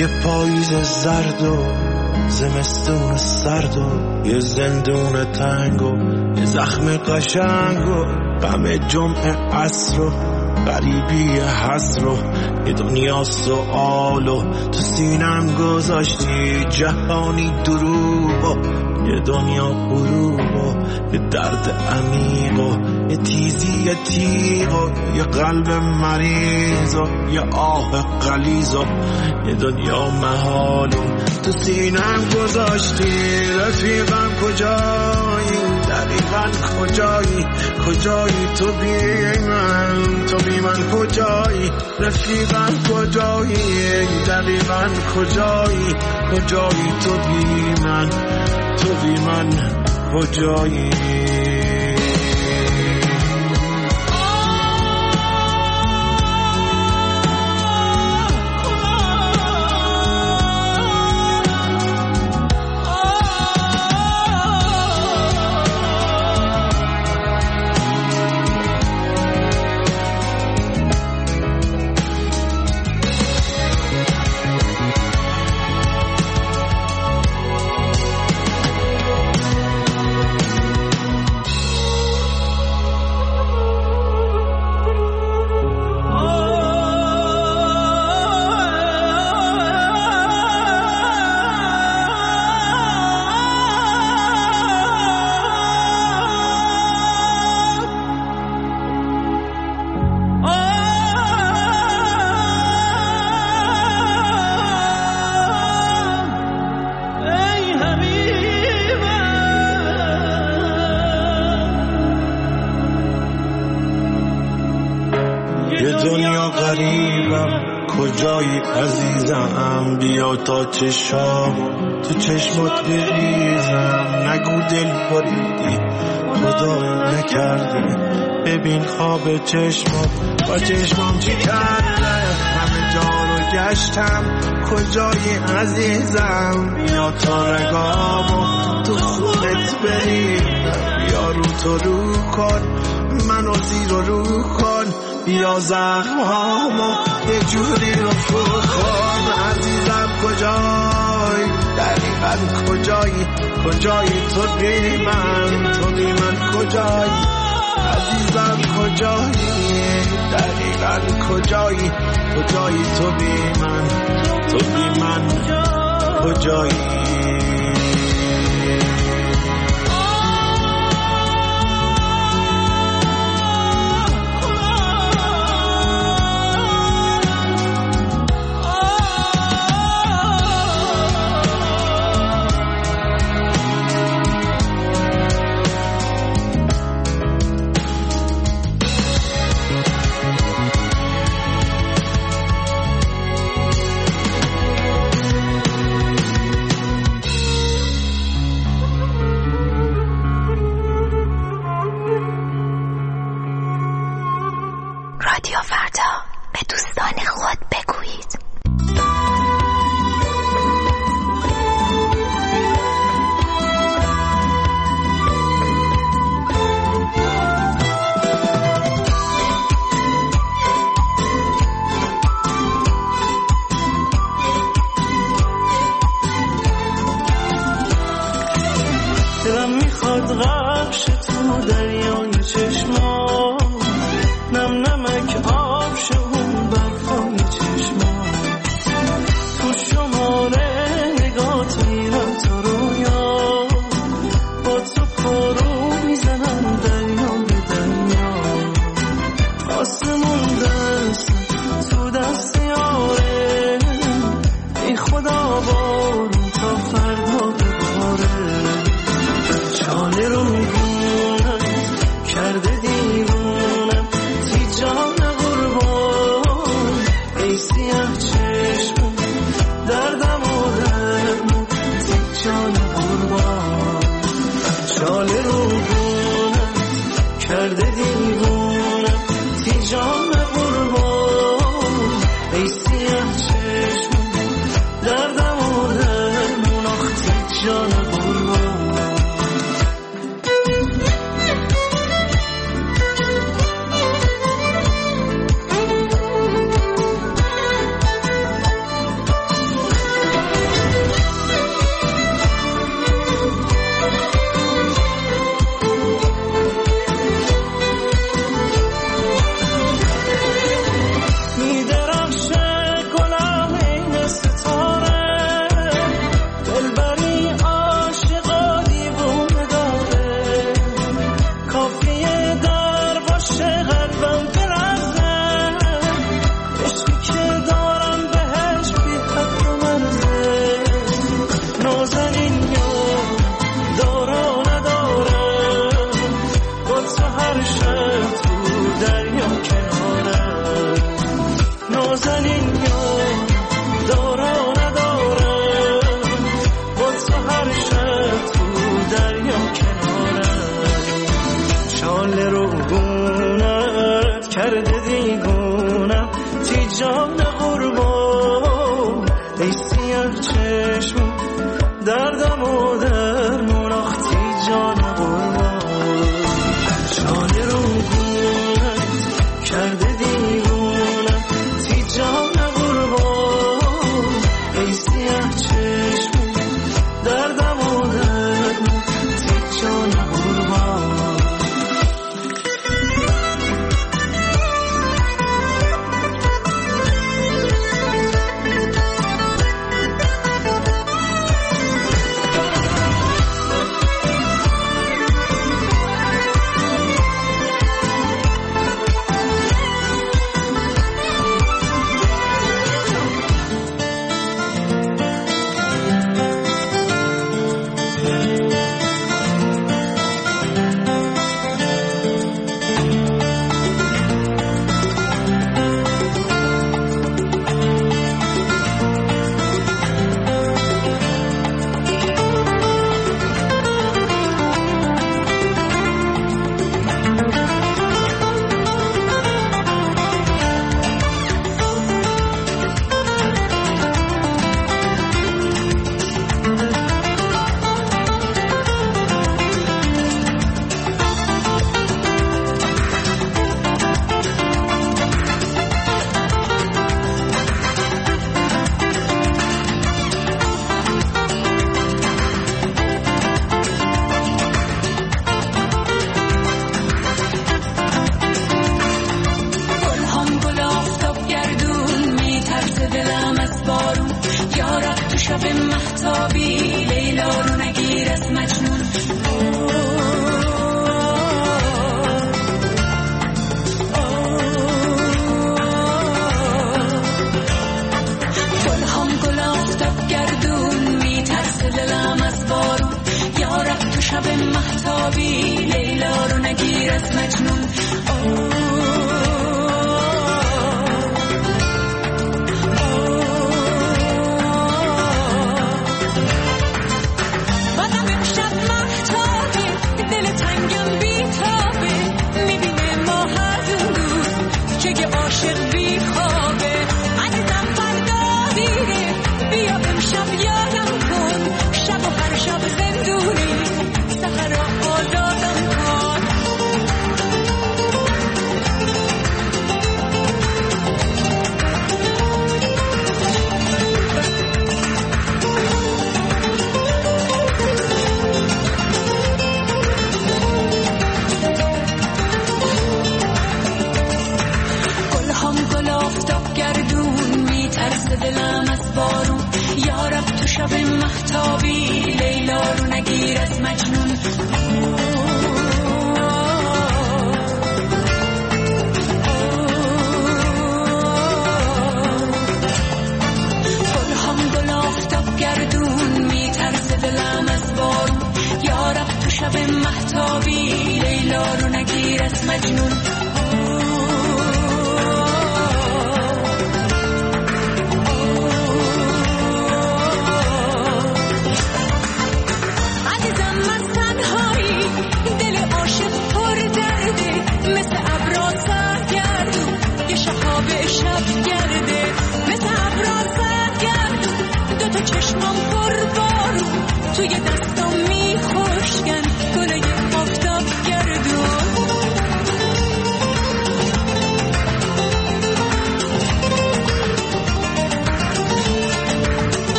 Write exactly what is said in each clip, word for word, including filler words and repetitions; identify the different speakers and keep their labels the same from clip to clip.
Speaker 1: یه پاییز زرد و زمستون سرد و یه زندون تنگ و یه زخم قشنگ و غم جمعه عصر و غریبی حسر و یه دنیا سؤال و تو سینم گذاشتی جهانی دروب و یه دنیا غروب و یه درد عمیق و یه تیزی یه تیغ و یه قلب مریض و یه آه غلیظ و یه دنیا محال و تو سینم گذاشتی. رفیقم کجایی دقیقاً کجایی کجایی تو بی من تو بی من کجایی رفیقم کجایی دقیقاً کجایی کجایی تو بی من تو بی من کجایی. کجایی عزیزم بیا تا چشام تو چشمات بریزم نگو دل بریدی خدا نکرده ببین خواب چشمات با چشمام چی کرده همه جا رو گشتم کجایی عزیزم بیا تا رگامو تو خونت بریدم بیا رو تو رو کن منو زیر و رو کن بیا زخمامو یه جوری رو فرو کن عزیزم کجایی دقیقاً کجایی کجایی تو بی من تو بی من کجایی عزیزم کجایی دقیقاً کجایی کجایی تو بی من تو بی من کجایی. کرده دیگونم تی جان قربان ای سیاه چشم دردم و درمون آخ تی جان قربان جان رو گونم کرده دیگونم تی جان قربان ای سیاه چشم دردم و درمون تی جان قربان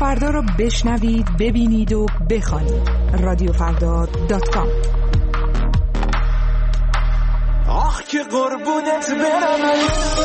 Speaker 2: فردا رو بشنوید، ببینید و بخوانید. رادیو فردا دات کام.
Speaker 1: آخ که قربونت برم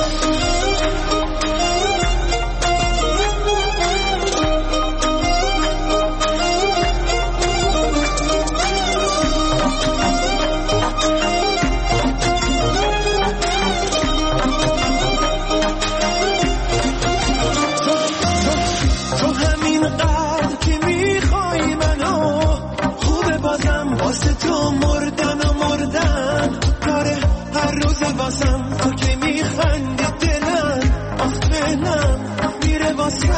Speaker 1: تو که میخندی دلم آخ دلم میره واسد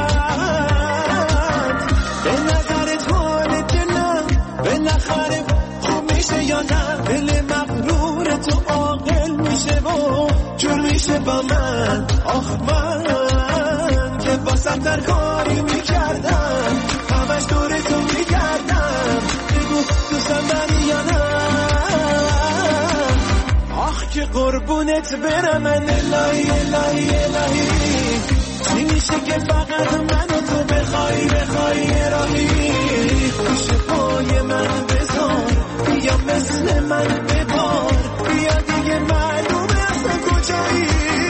Speaker 1: به نظرت حال دلم بالاخره خوب میشه یا نه دل مغرور تو عاقل میشه و جور میشه با من آخ من که واسد در کاری میکردم همش دور تو میکردم بگو دوستم داری یا نه که قربونت برم من الهی الهی الهی چی میشه که فقط منو تو بخوای بخوای راهی پیش پای من بذار بیا مثل من ببار بیا دیگه معلومه اصلا کجایی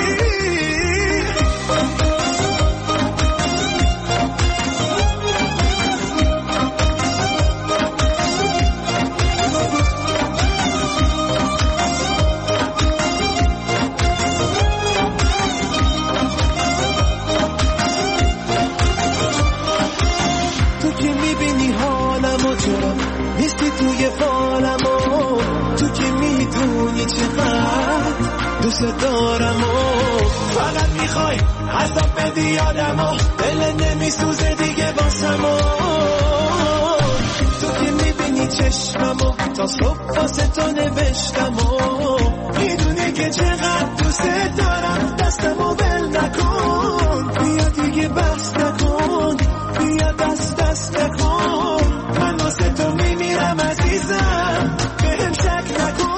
Speaker 1: نیستی توی فالم و تو که میدونی چقدر دوست دارم و فقط میخوای حساب بدی یادم و دل نمیسوزه دیگه باسم و تو که میبینی چشمم و تا صبح واسه تو نوشتم و میدونی که چقدر دوست دارم دستم و بل نکن بیا دیگه بس نکن بیا دست دست نکن من واسه تو میمیرم عزیزم بهم شک نکن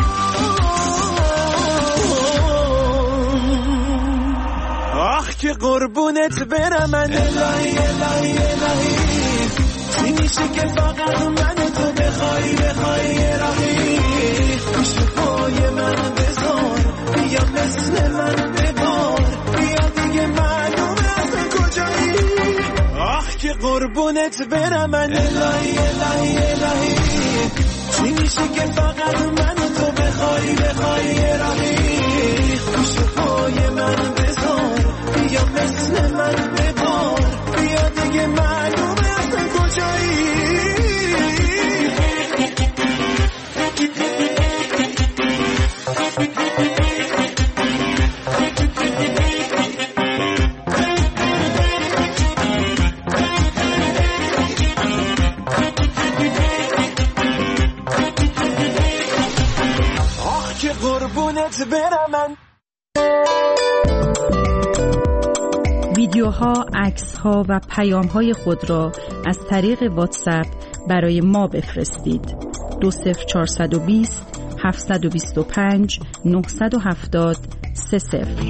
Speaker 1: آخ که قربونت برم من الهی الهی الهی چی میشه که فقط منو تو بخوای بخوای راهی پیش پای من بذار بیا مثل من ببار بیا دیگه معلومه اصلا کجایی آخ که قربونت برم من الهی الهی الهی چی میشه که فقط منو تو بخوای بخوای راهی پیش پای من بذار بیا مثل من ببار بیا دیگه معلومه اصلا کجایی
Speaker 3: ویدیوها، عکس‌ها و پیام‌های خود را از طریق واتساپ برای ما بفرستید. دو صفر چهارصد و بیست هفتصد و بیست و پنج نهصد و هفتاد سه صفر.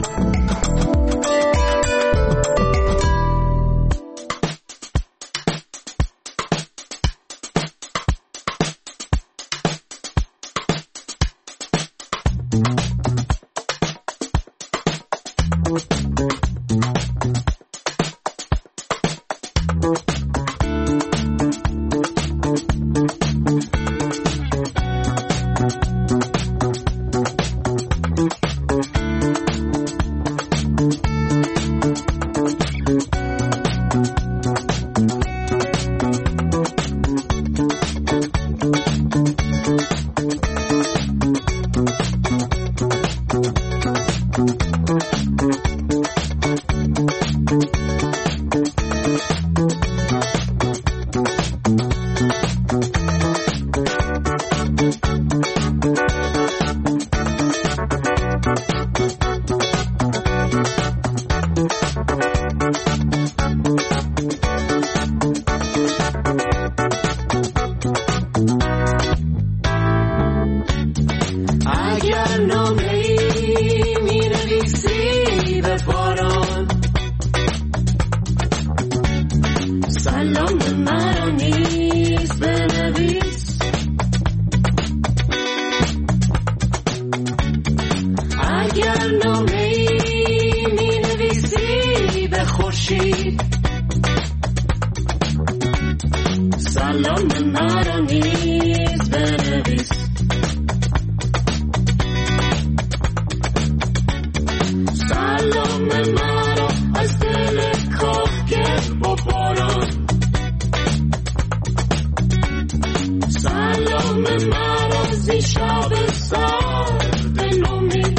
Speaker 4: نامه‌ای می‌نویسی به خورشید سلام مرا نیز بنویس سلام مرا از دل کاهگل با باران سلام مرا زی شب سرد نومید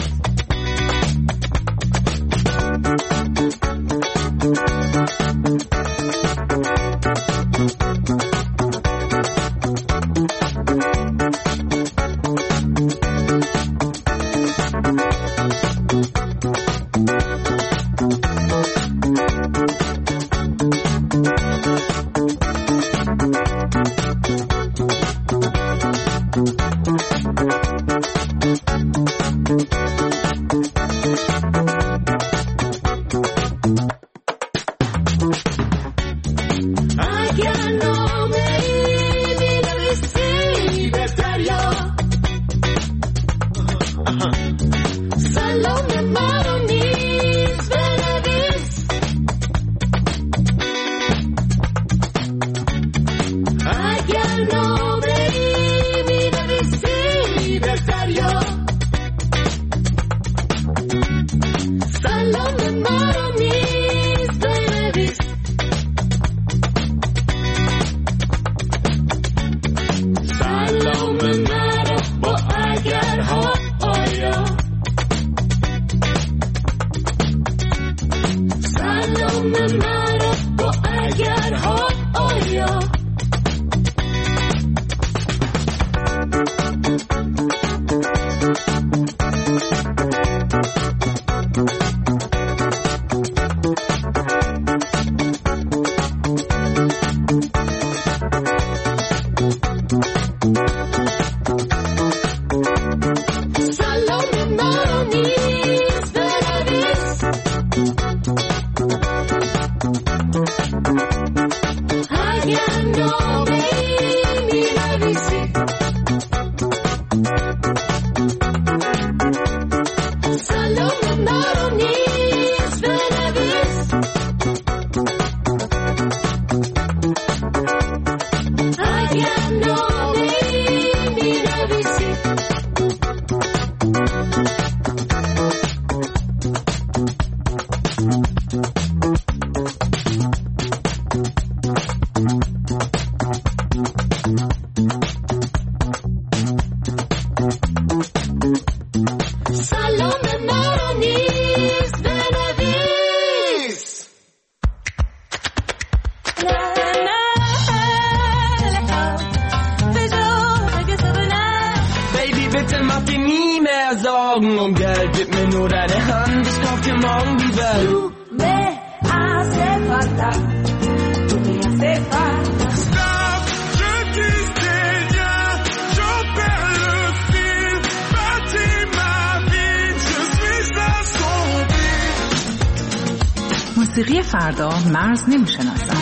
Speaker 2: موسیقی فردا مرز نمی‌شناسد.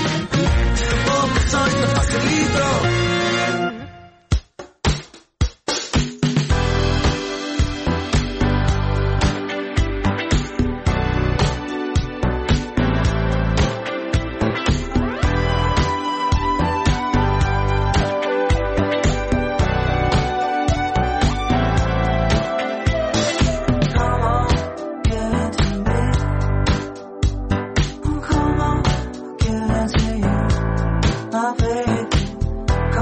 Speaker 5: Come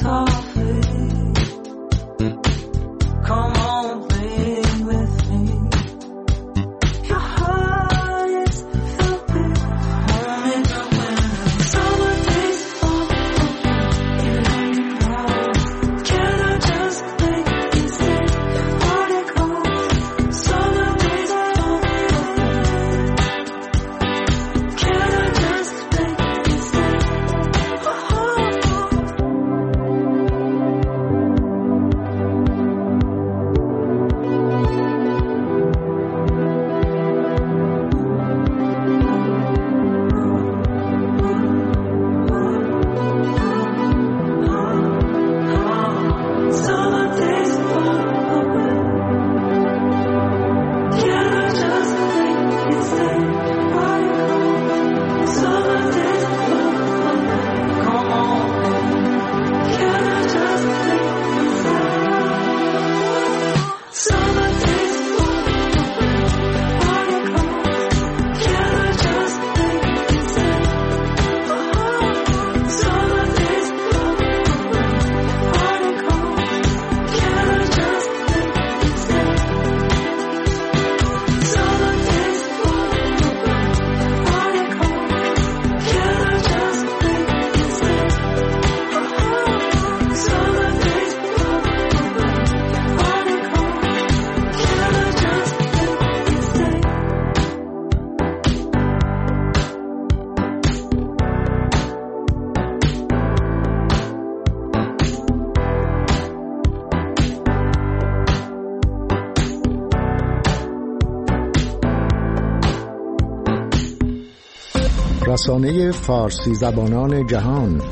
Speaker 5: رسانه فارسی زبانان جهان،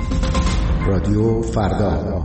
Speaker 5: رادیو فردا.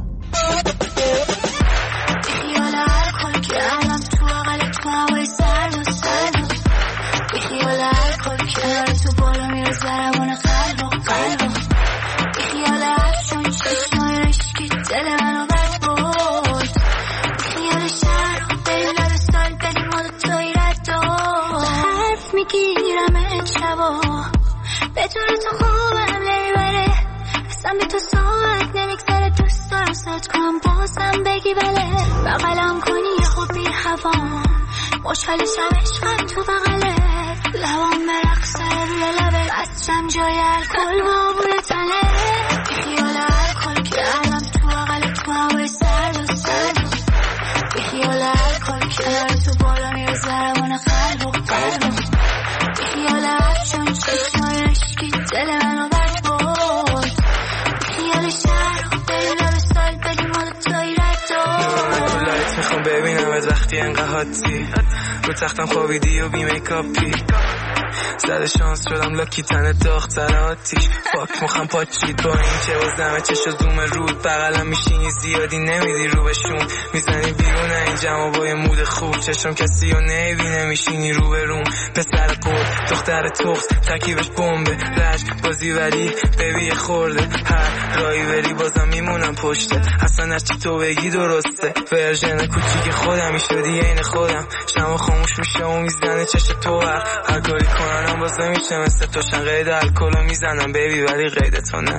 Speaker 4: خوشحالشم عشقم تو بغلت، لبام برقصه روی لبت، بستم جای الکل با بوی تنه. بیخیال الکل که الان تو بغلت، تو هوای سرد و سرد. بیخیال الکل که داره تو بالا میره ضربان قلب و قلب. بیخیال افشون چشمای عشقی دل منو بد برد. بیخیال شهر و بریم لب سال بدیم حالا توی رد دار.
Speaker 6: لایت میخوام ببینم از وقتی انقدر حادی رو تختم خوابیدی و بی میکاپی، زده شانس شدم لاکی تنه داغ تر آتیش. فاک مخم پاچید با این که بازدمه چشو زوم رود، بغلم میشینی زیادی نمیدی رو بشون، میزنی بیرون این جمع با یه مود خوب، چشم کسی رو نمیبینه میشینی رو به روم. پسر قول دختر تخت تکیبش بمبه، رشک بازی ولی ببی خورده، هر رایی بری بازم میمونم پشته، اصلا هرچی تو بگی درسته. ورژن کوچیک خودم شدی عین خودم، شما خاموش میشه و میزنه چش تو هر هر کاری کنم بازم میشه مثل توشن، قید الکلو میزنم بیبی ولی قید تو نه.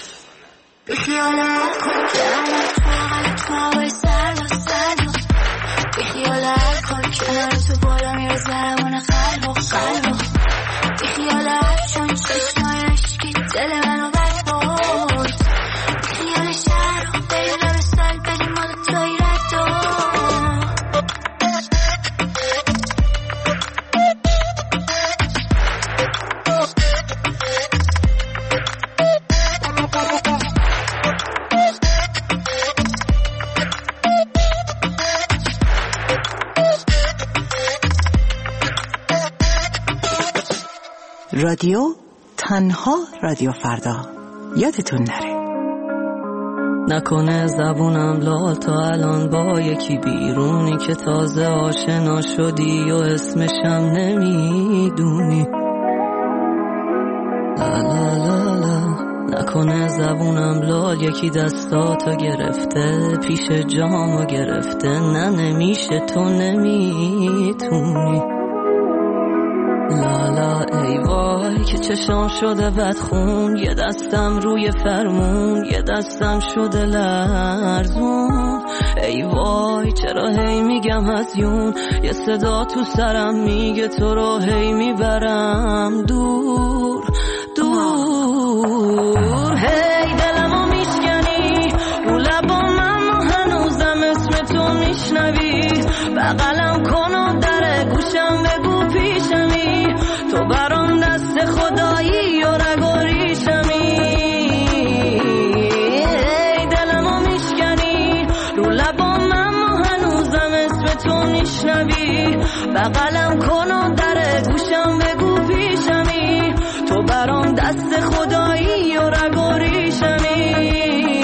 Speaker 4: بیخیال الکل که الان تو بغلت، تو هوای سرد و سرد. بیخیال الکل که داره تو بالا میره ضربان قلب و قلب. بیخیال افشون چشمای عشقی دل منو بد برد. بیخیال شهر و بریم لب سال بدیم حالا توی رد دار.
Speaker 7: رادیو تنها رادیو فردا، یادتون نره.
Speaker 8: نکنه زبونم لال تا الان با یکی بیرونی که تازه آشنا شدی و اسمشم نمیدونی. لا لا لا لا. نکنه زبونم لال یکی دستاتو گرفته، پیش جامو گرفته، نه نمیشه تو نمیتونی. لالا ای وای که چشام شده بدخون، یه دستم روی فرمون، یه دستم شده لرزون. ای وای چرا هی میگم هزیون، یه صدا تو سرم میگه تو رو هی میبرم دور دور. هی دلمو میشکنی رو لبام، اما هنوزم اسم تو میشنوی. بغلم کن و در گوشم بگو پیشمی، تو برام دست خدایی و رگ و ریشمی. ای دلمو میشکنی رو لبام، اما هنوزم اسم تو میشنوی. بغلم کن و در گوشم بگو پیشمی، تو برام دست خدایی و رگ و ریشمی.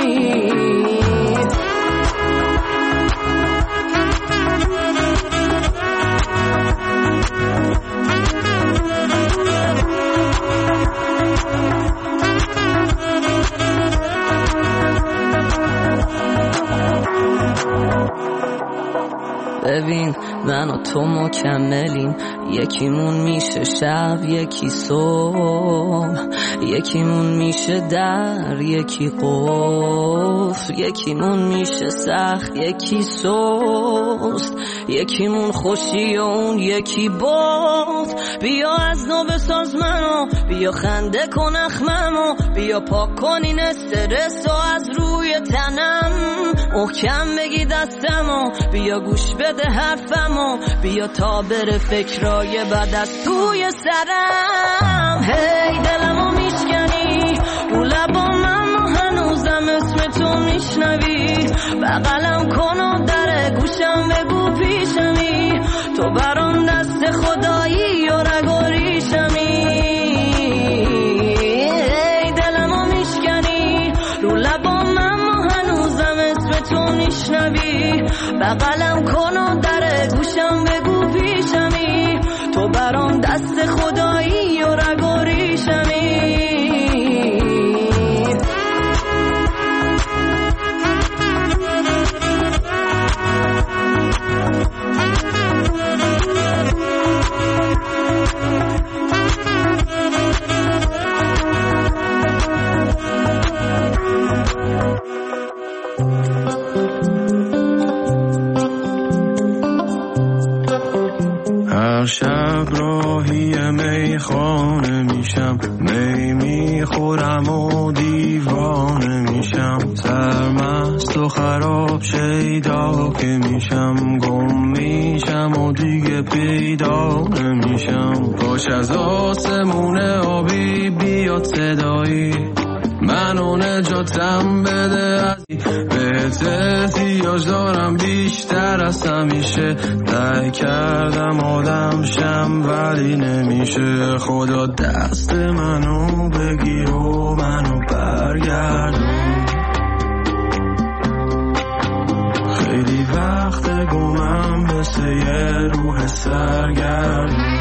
Speaker 8: ببین من و تو مکملیم، یکیمون میشه شب یکی صبح، یکیمون میشه در یکی قفل، یکیمون میشه سخت یکی سست، یکیمون خوشی و اون یکی بغض. بیا از نو بساز منو، بیا خنده کن اخممو، بیا پاک کن این استرس و از روی تنم، محکم بگی دستمو، بیا گوش بده حرفمو، بیا تا بره فکرای بد از توی سرم. هی دلمو میشکنی رو لبام، اما هنوزم اسم تو میشنوی. بغلم کن و در گوشم بگو پیشمی، تو برام دست خدایی و رگ و ریشمی. هی دلمو میشکنی رو لبام، اما هنوزم اسم تو میشنوی. بغلم کن و در گوشم بگو پیشمی، تو برام دست خدایی و رگ و ریشمی.
Speaker 1: هر شب راهی میخانه میشم، می میخورم و دیوانه میشم. سرمست و خراب شیدا که میشم، گم میشم و دیگه پیدا نمیشم. باش از آسمون آبی بیاد صدایی، منو نجاتم بده از بهت احتیاج دارم بیشتر از همیشه. سعی کردم آدم شم ولی نمیشه. خدا دست منو بگیر و منو برگردون. خیلی وقت گمم مثل یه روح سرگردون.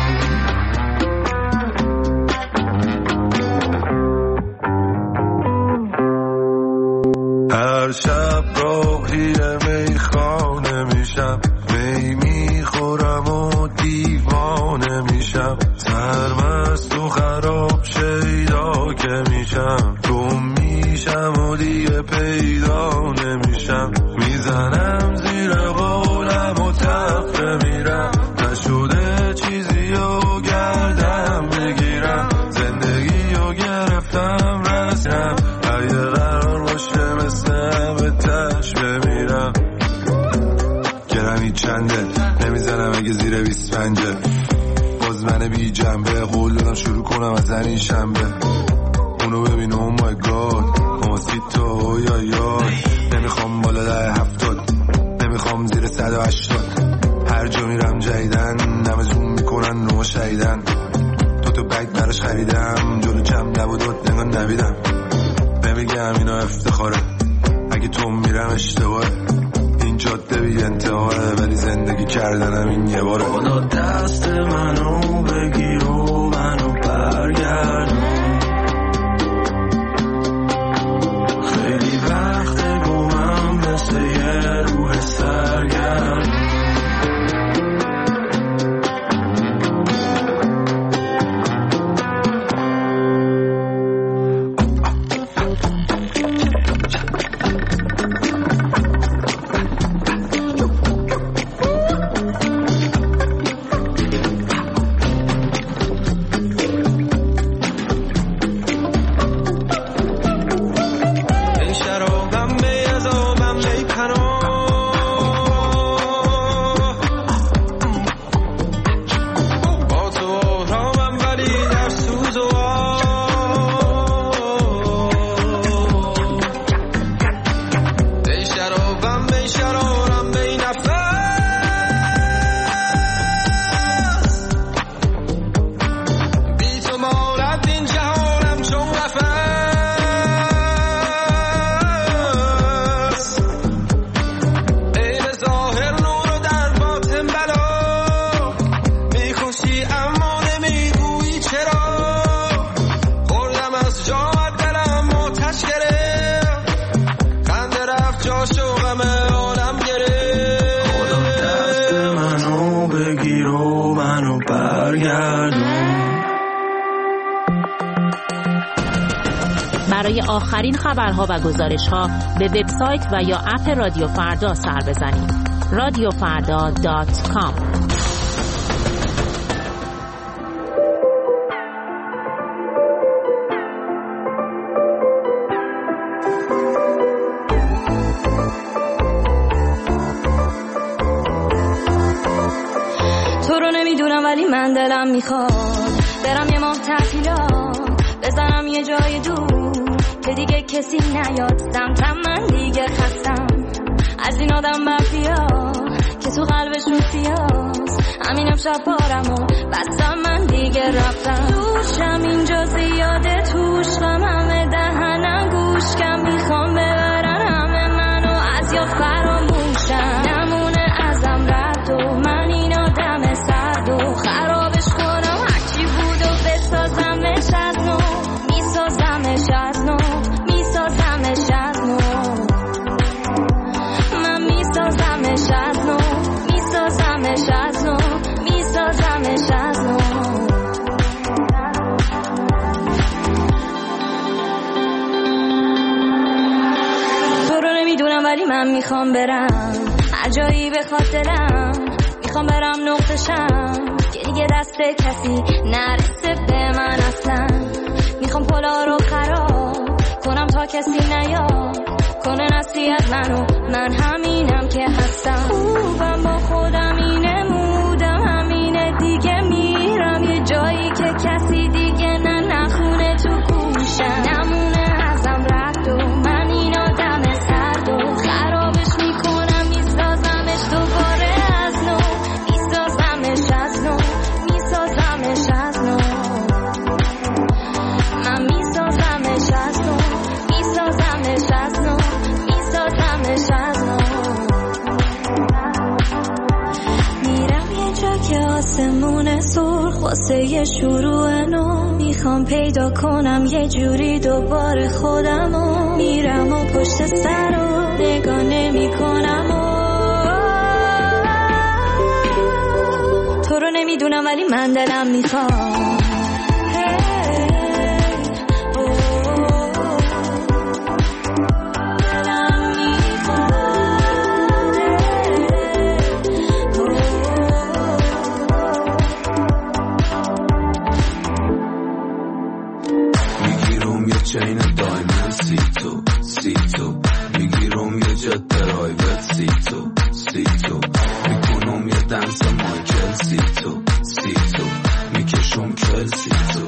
Speaker 1: هر شب راهی میخانه میشم، می میخورم و دیوانه میشم. سرمست و خراب شیدا که میشم، گم میشم و دیگه پیدا نمیشم. میزنم زیر قولم و تفره میرم، نشده چیزی و گردم بگیرم. زندگی و گرفتم رسم، اگه قرار باشه مثل همه تش بمیرم. گرمی چنده نمیزنم اگه زیر بیست پنجه، باز من بی جنبه قول دادم شروع کنم از زنی شنبه. اونو ببین او مای گاد ماسیتو یا یا. نمیخوام بالا ده هفتاد، نمیخوام زیر صد و هشتاد. هر جا میرم جدیدن نمه زوم میکنن نوما شهیدن. دو تا بگ براش خریدم، جلو کم نبودات نگاه نبیدم. نمیگم اینا افتخاره، اگه تو میرم اشتباهه. این جاده بی انتهاره، ولی زندگی کردنم این یه باره. خدا دست منو بگیر و منو برگردون. خیلی وقت گمم مثل یه روح سرگردون. جا شوقم عالم گرفت. خدا دست منو بگیر و منو برگردون.
Speaker 9: برای آخرین خبرها و گزارش‌ها به وبسایت و یا اپ رادیو فردا سر بزنید. رادیو فردا دات کام.
Speaker 10: تو رو نمیدونم ولی من دلم میخواد برم یه ماه تعطیلات بزنم یه جای دور که دیگه کسی نیاد سمتم. من دیگه خستم از این آدم مافیا که تو قلبش روسیاست. همین امشب بارم و بستم من دیگه رفتم. دوشم اینجا زیاده توش غم همه دهنم گوش کم میخوام ببرن همه منو از یا فراموشم. نمونه ازم رد و من این آدم سرد و خرابش کنم هرچی بود و بسازمش از نو. میسازمش از نو میسازمش از نو. من میسازمش از نو میسازمش از نو میسازمش از نو. تو رو نمیدونم ولی من میخوام برم هر جایی به خاطرم. میخوام برم نقطشم که دیگه دست کسی نرسه به من اصلا. میخوام پلا رو خراب کنم تا کسی نیاد کنه نصیحت منو. من همینم که هستم. خوبم با خودم اینه مودم همینه دیگه. میرم یه جایی که کسی دیگه نه نخونه تو گوشم. نمونه ازم رد و من این آدم سرد و خرابش میکنم میسازمش دوباره از نو. میسازمش از نو میسازمش از نو. من میسازمش از نو میسازمش از نو میسازمش از نو. میرم یه جا که آسمون سرخ واسه یه شروع نو. میخوام پیدا کنم یه جوری دوباره خودمو. میرم و پشت سر رو نگاه نمی کنم و تو رو نمیدونم ولی من دلم میخوام.
Speaker 1: چین دایمن سی تو سی تو میگیرم یه جت درایوت سی تو سی تو میکنم یه دنس مایکل سی تو سی تو میکشم کل سی تو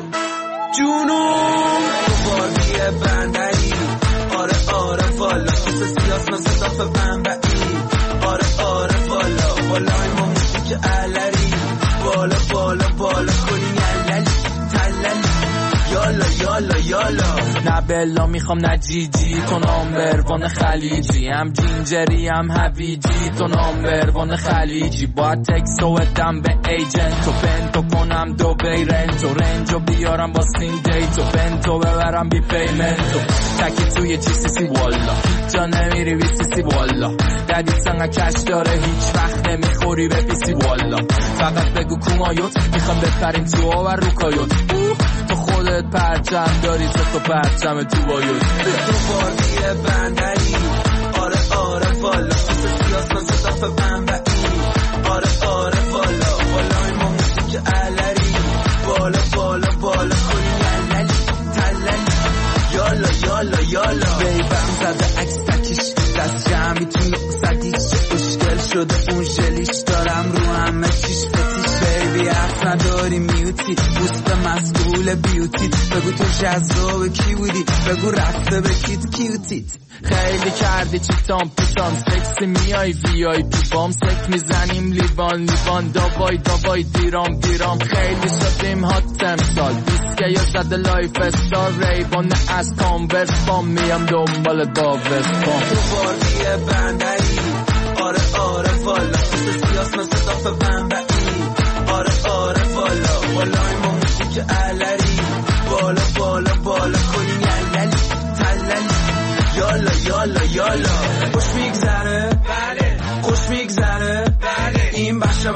Speaker 1: جونم تو بازی بندری. آره آره والا مثل سیاس مثل صاف بنبعی. آره آره والا بالای ما موسیقی علری. بالا بالا بالا کنی یللی تللی یالا یالا یالا.
Speaker 6: نه بلا میخوام نه جیجی تو نامبر وان خلیجی. هم جینجری هم هویجی تو نامبر وان خلیجی. باید تکسو بدم به ایجنت و بنتو کنم دو بیرنت و رنجو بیارم با سین دیتو بنتو ببرم بی پیمنتو. تکی توی جی سی سی والا جا نمیری وی سی سی والا. ددی سنگه کش داره هیچ وقت نمیخوری به پی سی والا. فقط بگو کومایوت میخوام بپریم تو آور رو کایوت. تو خودت پرچم داری تو تو پرچم تو بایوت.
Speaker 1: تو بازی بندری. آره آره والا مثل سیاس مثل صاف بنبعی. آره آره والا بالای ما موسیقی علری. بالا بالا بالا کنی یللی تللی یالا یالا یالا. بیبم زده عکس تکیش دست جمعی تو نقصدیش. اشکل شده اون جلیش دارم رو همه چیش فتیش. بیبی حرف نداری میوتی بوست مسئول بیوتیت. بگو تو جذاب کی بودی بگو رفته بکید کیوتیت.
Speaker 6: خیلی کردی چیتام پیتام سکسی میای وی آی پی بام سک میزنیم لیوان لیوان. داوای داوای دیرام دیرام خیلی شدیم هات امسال. دیسکه یا زده لایف استار ریبان از کانورس بام. میام دنبال داوست بام.
Speaker 1: تو بازی بندری. آره آره والا مثل سیاس مثل صاف بنبعی. آره آره والا بالای ما موسیقی علری. بالا بالا بالا کنی یللی تللی یالا یالا یالا. خوش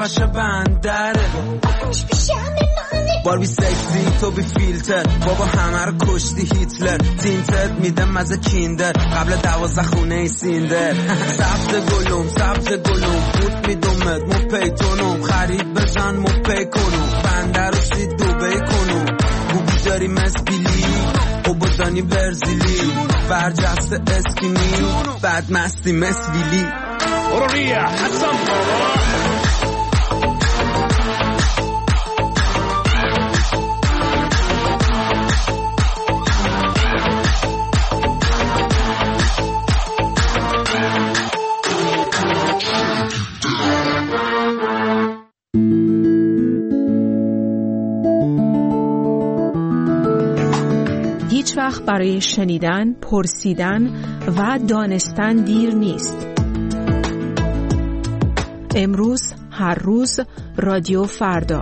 Speaker 6: قشه بندره باربی سکسی تو بی فیلتر بابا همه رو کشتی هیتلر تینتت میدم مزه کیندر قبل دوازده خونه ای سیندر سبز گلوم سبز گلوم بود میدومت مو پیتونم خرید بزن مو پی کنم بنده رو سی دوبه کنم بوگی داری مسبیلی او بودانی برزیلی برجست اسکینی بد مستی مسویلی برو ریا حسن
Speaker 2: هیچ وقت برای شنیدن، پرسیدن و دانستن دیر نیست. امروز، هر روز، رادیو فردا.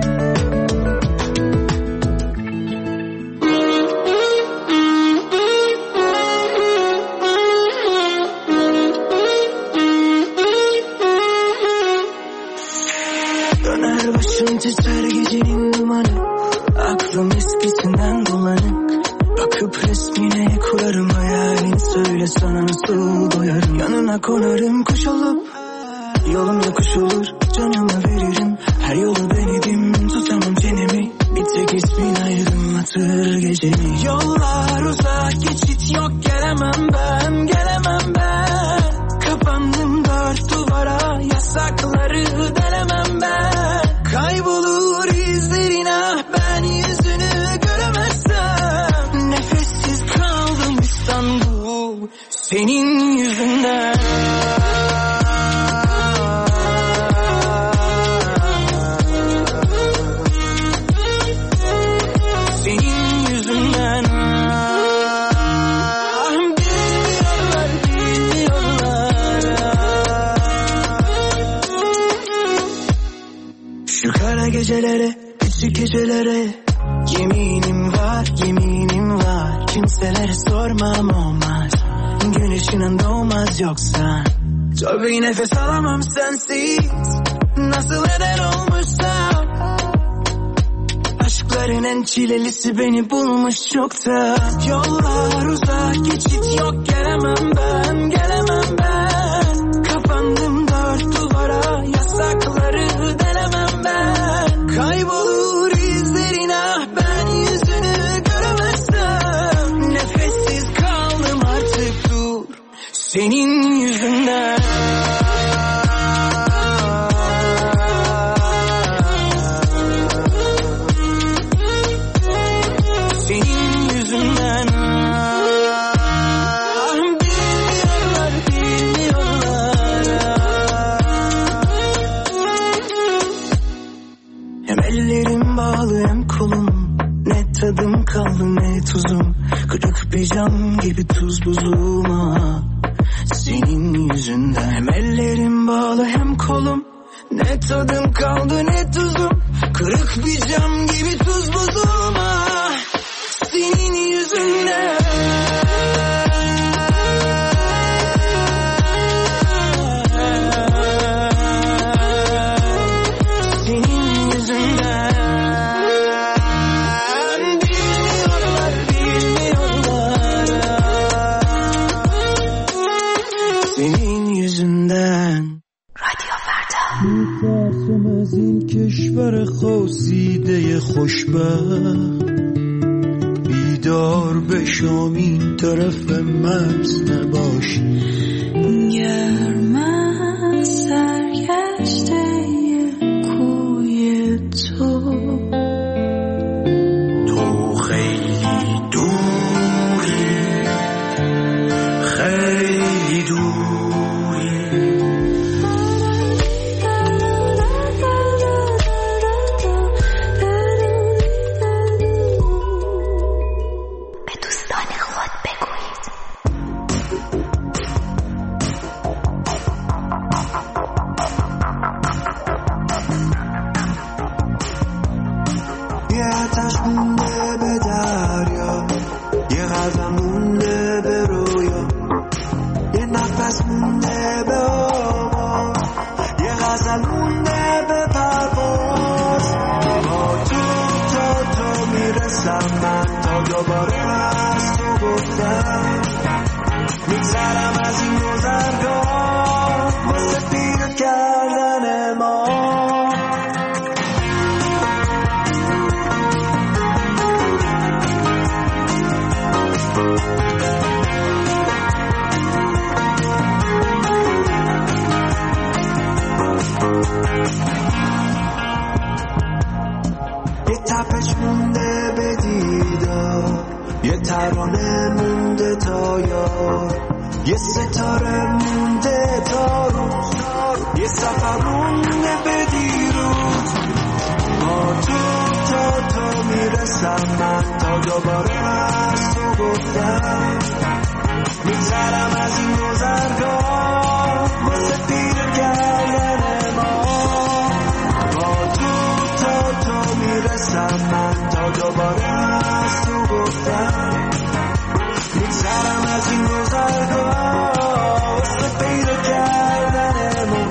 Speaker 11: Döner başım titrer gecenin dumanı, aklım eskisinden dolanık. Bakıp resmine kurarım hayalini, söyle sana nasıl doyarım. Yanına konarım kuş olup, yolum yokuş olur, canımı veririm. Her yolu denedim, tutamam çenemi. Bir tek ismin aydınlatır gecemi. Yollar uzak, geçit yok, gelemem ben, gelemem ben. Kapandım dört duvara, yasakları delemem ben. Kaybolur izlerin, ah ben yüzünü göremezsem. Nefessiz kaldım İstanbul, senin yüzünden. Gecelere, küçük gecelere yeminim var, yeminim var. Kimselere sormam olmaz, güneşinin doğmaz yoksa. Çok bir nefes alamam sensiz, nasıl eder olmuşsam. Aşkların en çilelisi beni bulmuş çoktan. Yollar uzak, geçit yok, gelemem ben, gelemem ben. Kapandım dört duvara, yasakları delemem ben. Kaybolur izlerin, ah ben yüzünü göremezsem. Nefessiz kaldım artık, dur senin yüzünden. Senin yüzünden. Bilmiyorlar, bilmiyorlar. Hem ellerim bağlı hem kolum, ne tadım kaldı ne tuzum. Kırık bir cam gibi tuz buzum, ah senin yüzünden. Hem ellerim bağlı hem kolum, ne tadım kaldı ne tuzum. Kırık bir cam gibi tuz buzum, ah senin yüzünden.
Speaker 1: میترسم از این کشور خواسیده خوشبخت، بیدار بشم این طرف مرز نباشی.
Speaker 11: گرم از سرگشته کوی تو،
Speaker 1: تو خیلی دوری، خیلی دوری.
Speaker 11: غزل مونده به
Speaker 1: یه ستاره مونده تا روز، یه سفرونه به دیروز. با تو تا تو میرسم من، تا دوباره از تو گفتم میگذرم از این گذرگاه واسه پیر کردن ما. با تو تا تو میرسم من، تا دوباره از تو گفتم میگذرم از این گذرگاه واسه پیر کردن ما.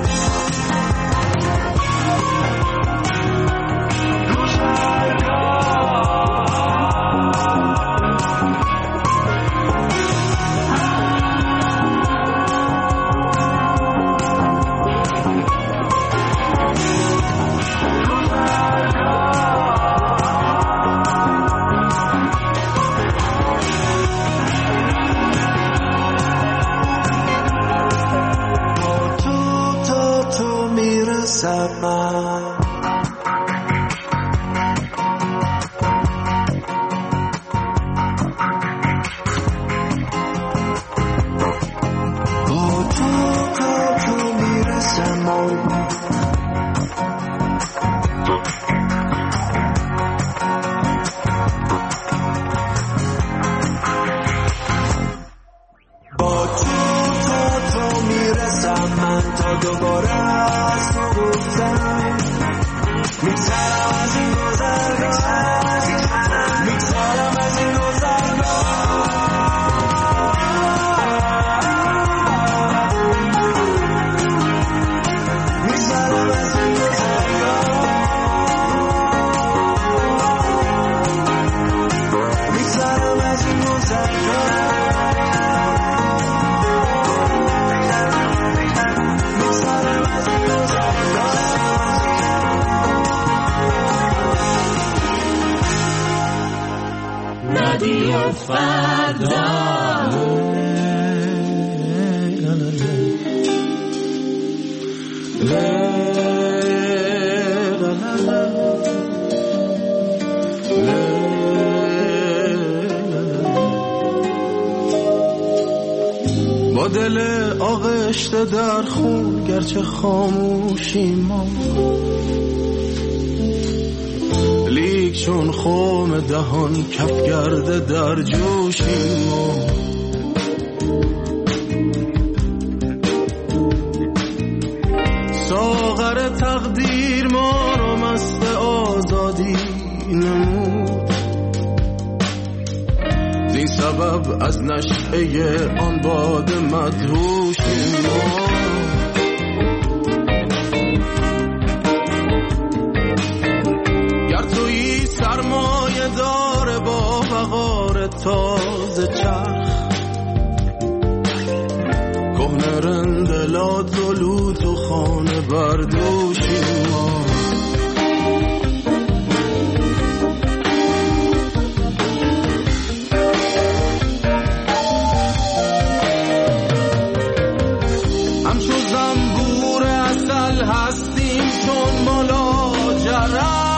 Speaker 12: رادیو فردا.
Speaker 1: با دل آغشته در خون گرچه خاموشیم ما، لیک چون خم دهان کف کرده در جوشیم ما. ساغر تقدیر ما رو مست آزادی نمود، زین سبب از نشعه آن باد مدهوشیم ما. سرمایه داره با وقار تازه چرخ، کهنه رندلات و لوت و خانه بردوشیم ما. همچو زنبور اصل هستیم چون ملاجرم،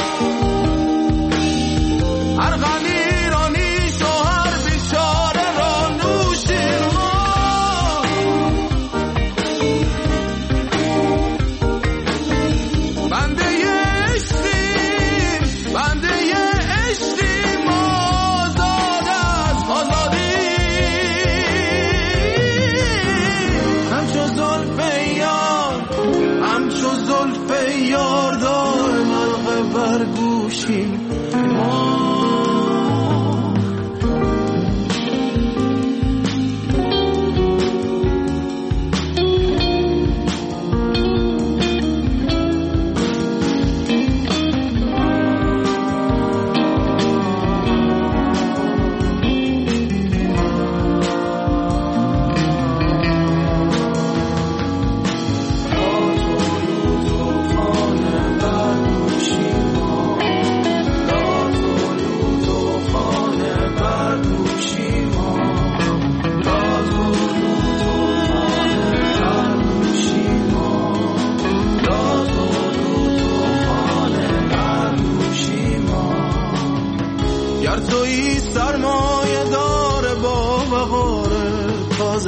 Speaker 1: هر غنی را نیش و هر بیچاره را نوشیم ما. بنده عشقیم، بنده عشقیم، آزاد از آزادی. همچو زلف یار، همچو زلف یار دائم حلقه بر گوشیم ما.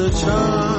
Speaker 1: چشم